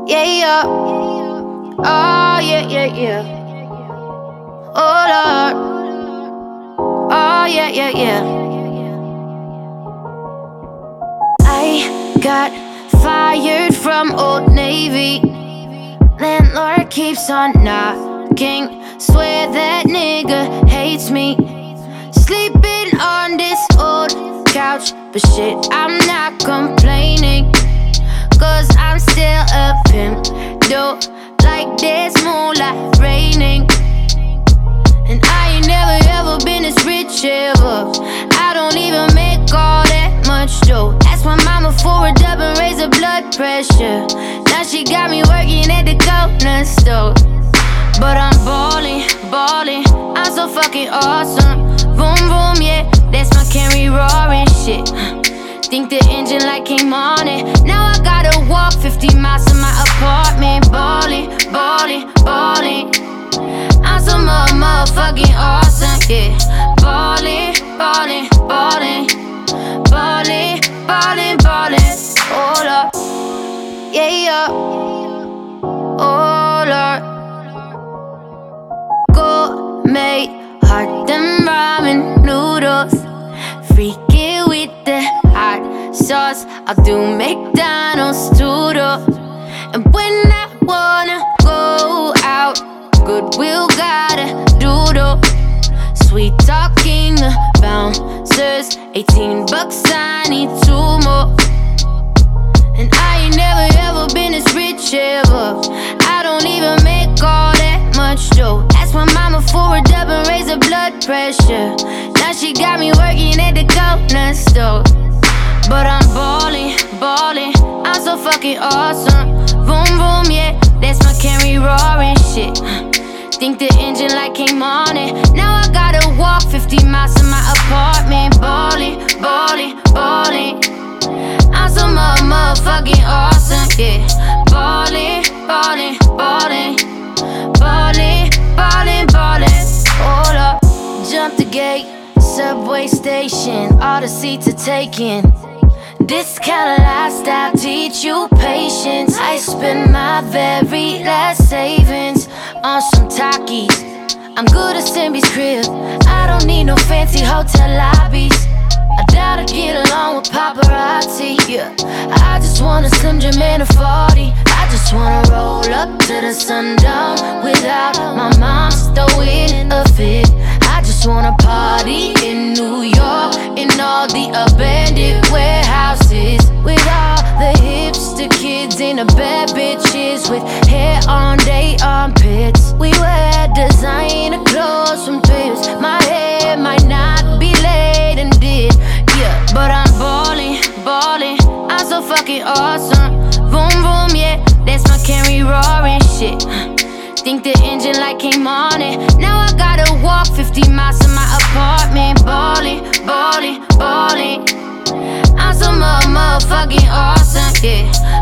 Yeah, yeah. Oh, yeah, yeah, yeah. Oh, Lord. Oh, yeah, yeah, yeah. I got fired from Old Navy. Landlord keeps on knocking. Swear that nigga hates me. Sleeping on this old couch, but shit, I'm not complaining. Cause I'm still a pimp, though, like there's moonlight raining. And I ain't never ever been this rich ever. I don't even make all that much though. Ask my mama for a dub and raise her blood pressure. Now she got me working at the corner store. But I'm ballin', ballin', I'm so fucking awesome. Vroom, vroom, yeah, that's my Camry roaring shit. Think the engine light came on it. Now I gotta walk 50 miles to my apartment. Ballin', ballin', ballin', I'm so motherfucking awesome, yeah. Ballin', ballin', ballin', ballin', ballin', ballin'. Hold up, yeah, yeah. Oh Lord. Gourmet, hot them ramen noodles. Freaking with the hot sauce. I'll do McDonald's too though. And when I wanna go out, Goodwill gotta do though. Sweet talking the bouncers, $18, I need 2 more. And I ain't never ever been this rich ever. I don't even make all that much though. Ask my mama for a dub and raise her blood pressure. Now she got me working at the corner store. But I'm ballin', ballin', I'm so fucking awesome. Vroom, vroom, yeah, that's my Camry roaring shit. Think the engine light came on it. Now I gotta walk 50 miles to my apartment. Ballin', ballin', ballin', I'm so motherfucking awesome, yeah. Ballin', ballin', ballin', ballin', ballin', ballin'. Hold up, jump the gate, subway station, all the seats are taken. This kind of lifestyle teach you patience. I spend my very last savings on some Takis. I'm good at Simbi's crib, I don't need no fancy hotel lobbies. I doubt I get along with paparazzi, yeah. I just want a Slim Jim and a 40. I just wanna roll up to the sundown without my mom throwing a fit. I just wanna party in New York, in all the abandoned warehouses, with all the hipster kids and the bad bitches with hair on their armpits. We wear designer clothes from thrips. My hair might not be laid and did, yeah, but I'm ballin', ballin', I'm so fucking awesome. Vroom, vroom, yeah, that's my Camry roaring shit. Think the engine light came on it. Now I gotta walk 50 miles to my apartment. Ballin', ballin', ballin', I'm so motherfucking awesome, yeah.